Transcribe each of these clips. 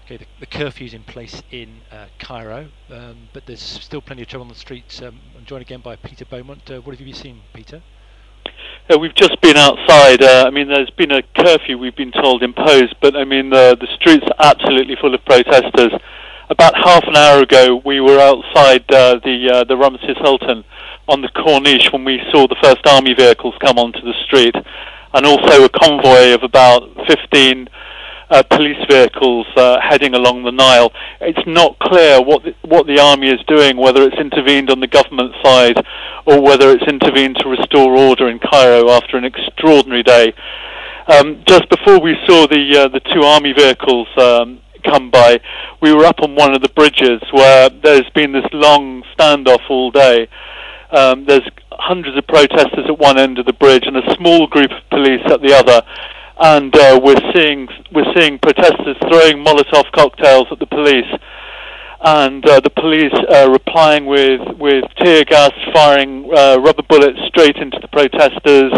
Okay, the curfew's in place in Cairo, but there's still plenty of trouble on the streets. I'm joined again by Peter Beaumont. What have you been seeing, Peter? We've just been outside. There's been a curfew, we've been told, imposed, but the streets are absolutely full of protesters. About half an hour ago, we were outside the Ramses Hilton on the Corniche when we saw the first army vehicles come onto the street, and also a convoy of about 15 police vehicles heading along the Nile. It's not clear what the army is doing, whether it's intervened on the government side or whether it's intervened to restore order in Cairo after an extraordinary day. Just before we saw the two army vehicles come by, we were up on one of the bridges where there's been this long standoff all day. There's hundreds of protesters at one end of the bridge and a small group of police at the other. And we're seeing protesters throwing Molotov cocktails at the police, and the police replying with tear gas, firing rubber bullets straight into the protesters.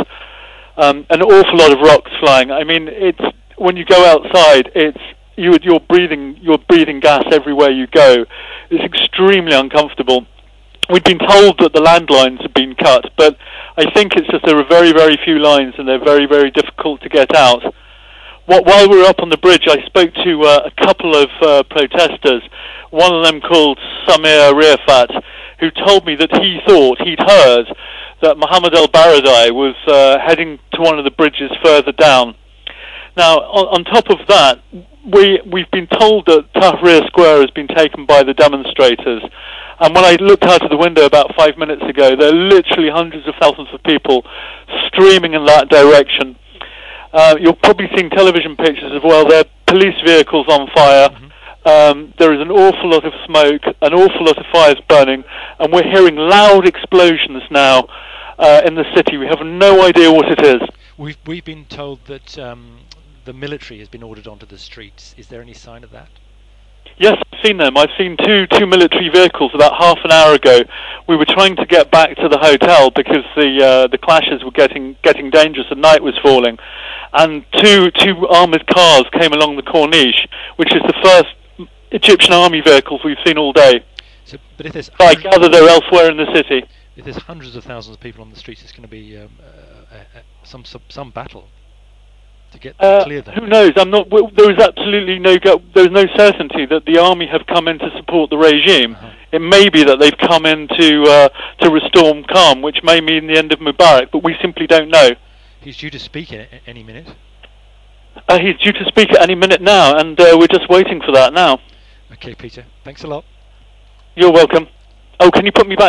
An awful lot of rocks flying. I mean, it's when you go outside, you're breathing gas everywhere you go. It's extremely uncomfortable. We'd been told that the landlines had been cut, but I think it's just there are very, very few lines and they're very, very difficult to get out. While we were up on the bridge, I spoke to a couple of protesters, one of them called Samir Riafat, who told me that he'd heard that Mohammed el-Baradei was heading to one of the bridges further down. Now, on top of that, we've been told that Tahrir Square has been taken by the demonstrators. And when I looked out of the window about 5 minutes ago, there are literally hundreds of thousands of people streaming in that direction. You're probably seeing television pictures as well. There are police vehicles on fire. There is an awful lot of smoke, an awful lot of fires burning, and we're hearing loud explosions now in the city. We have no idea what it is. We've been told that the military has been ordered onto the streets. Is there any sign of that? Yes, I've seen them. I've seen two military vehicles about half an hour ago. We were trying to get back to the hotel because the clashes were getting dangerous and night was falling. And two armoured cars came along the Corniche, which is the first Egyptian army vehicles we've seen all day. So, but if there's I gather they're elsewhere in the city. If there's hundreds of thousands of people on the streets, it's going to be some battle to get to clear them. Who knows? There is absolutely there's no certainty that the army have come in to support the regime. It may be that they've come in to restore calm, which may mean the end of Mubarak, but we simply don't know. He's due to speak any minute. He's due to speak at any minute now, and we're just waiting for that now. Okay, Peter. Thanks a lot. You're welcome. Oh, can you put me back?